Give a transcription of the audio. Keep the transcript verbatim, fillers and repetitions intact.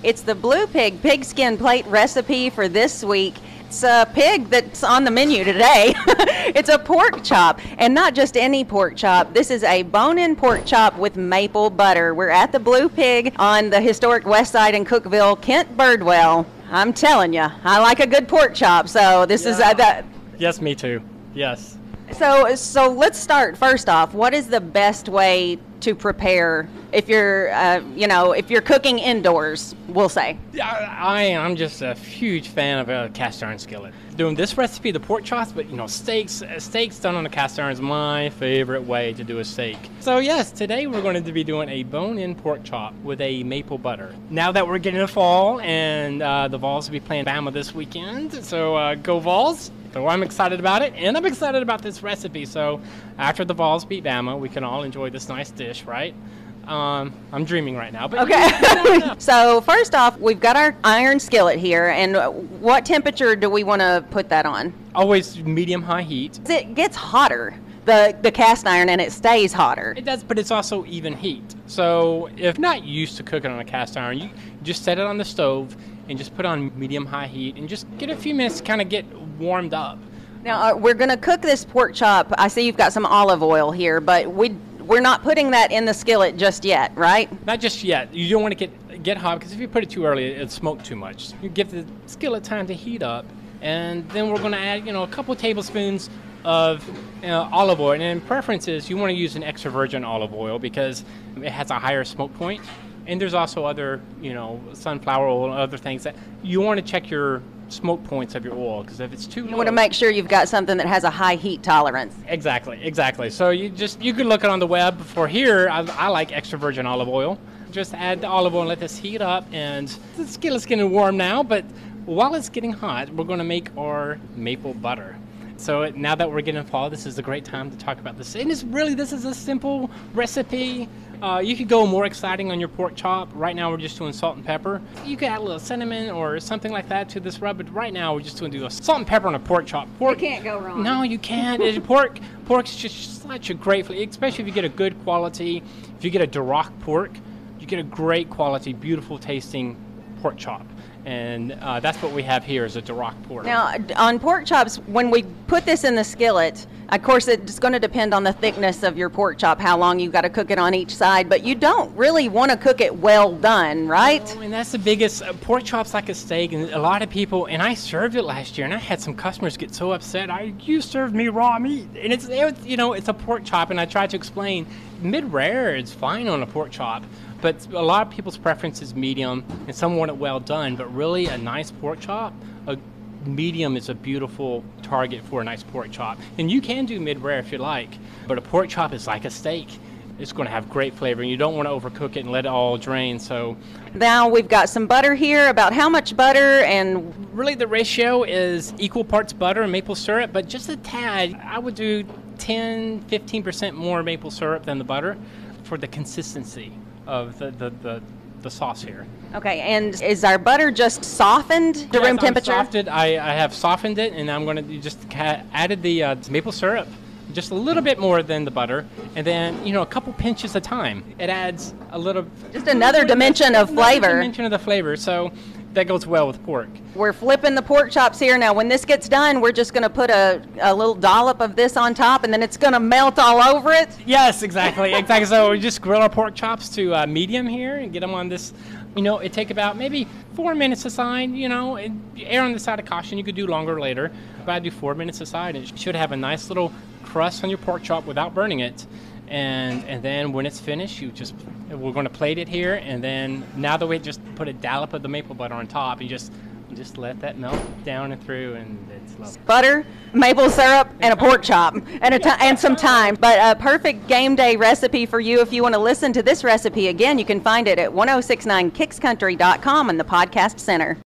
It's the Blue Pig pigskin plate recipe for this week. It's a pig that's on the menu today. It's a pork chop, and not just any pork chop. This is a bone-in pork chop with maple butter. We're at the Blue Pig on the historic West Side in Cookeville, Kent Birdwell. I'm telling you, I like a good pork chop, so this yeah. is uh, that. Yes, me too. Yes. So, so let's start first off. What is the best way to prepare if you're, uh, you know, if you're cooking indoors? We'll say. Yeah, I am. I'm just a huge fan of a cast iron skillet. Doing this recipe, the pork chops, but you know, steaks, steaks done on a cast iron is my favorite way to do a steak. So yes, today we're going to be doing a bone-in pork chop with a maple butter. Now that we're getting to fall and uh, the Vols will be playing Bama this weekend, so uh, go Vols. So I'm excited about it, and I'm excited about this recipe. So after the Vols beat Bama, we can all enjoy this nice dish, right? Um, I'm dreaming right now. But okay. So first off, we've got our iron skillet here, and what temperature do we want to put that on? Always medium-high heat. It gets hotter, the the cast iron, and it stays hotter. It does, but it's also even heat. So if you're not used to cooking on a cast iron, you just set it on the stove and just put on medium-high heat and just get a few minutes to kind of get warmed up. Now, uh, we're going to cook this pork chop. I see you've got some olive oil here, but we, we're not putting that in the skillet just yet, right? Not just yet. You don't want to get get hot, because if you put it too early, it'll smoke too much. You give the skillet time to heat up, and then we're going to add, you know, a couple tablespoons of you know, olive oil. And in preference is you want to use an extra virgin olive oil because it has a higher smoke point. And there's also other, you know, sunflower oil and other things that you want to check your smoke points of your oil, because if it's too low, you want to make sure you've got something that has a high heat tolerance. Exactly, exactly. So you just you could look it on the web. For here, I, I like extra virgin olive oil. Just add the olive oil and let this heat up, and the skillet's getting warm now. But while it's getting hot, we're going to make our maple butter. So now that we're getting fall, this is a great time to talk about this. And it's really, this is a simple recipe. Uh, you could go more exciting on your pork chop. Right now we're just doing salt and pepper. You could add a little cinnamon or something like that to this rub, but right now we're just going to do a salt and pepper on a pork chop. Pork, you can't go wrong. No, you can't. It, pork, pork's just such a great flavor, especially if you get a good quality. If you get a Duroc pork, you get a great quality, beautiful tasting pork chop. And uh, that's what we have here is a Duroc pork. Now, on pork chops, when we put this in the skillet, of course, it's going to depend on the thickness of your pork chop, how long you've got to cook it on each side, but you don't really want to cook it well done, right? No, and that's the biggest. Uh, pork chops like a steak, and a lot of people, and I served it last year, and I had some customers get so upset. I, you served me raw meat, and it's, it, you know, it's a pork chop, and I tried to explain, mid-rare is fine on a pork chop. But a lot of people's preference is medium, and some want it well done. But really, a nice pork chop, a medium is a beautiful target for a nice pork chop. And you can do mid-rare if you like, but a pork chop is like a steak. It's going to have great flavor, and you don't want to overcook it and let it all drain. So now we've got some butter here. About how much butter? And really, the ratio is equal parts butter and maple syrup, but just a tad. I would do ten, fifteen percent more maple syrup than the butter for the consistency of the, the, the, the sauce here. Okay, and is our butter just softened to yes, room temperature? I'm softened. I, I have softened it, and I'm going to just ca- added the uh, maple syrup, just a little bit more than the butter, and then, you know, a couple pinches of thyme. It adds a little... Just another dimension of flavor. Another dimension of the flavor, so that goes well with pork. We're flipping the pork chops here. Now, when this gets done, we're just going to put a, a little dollop of this on top, and then it's going to melt all over it? Yes, exactly. exactly. So we just grill our pork chops to uh, medium here and get them on this, you know, it take about maybe four minutes aside, you know, and err on the side of caution. You could do longer later, but I do four minutes aside, and it should have a nice little crust on your pork chop without burning it. And and then when it's finished, you just, we're going to plate it here, and then now that we just put a dollop of the maple butter on top, you just just let that melt down and through, and it's lovely. Butter, maple syrup, and a pork chop, and a t- and some thyme. But a perfect game day recipe for you. If you want to listen to this recipe again, you can find it at ten sixty-nine kicks country dot com in the podcast center.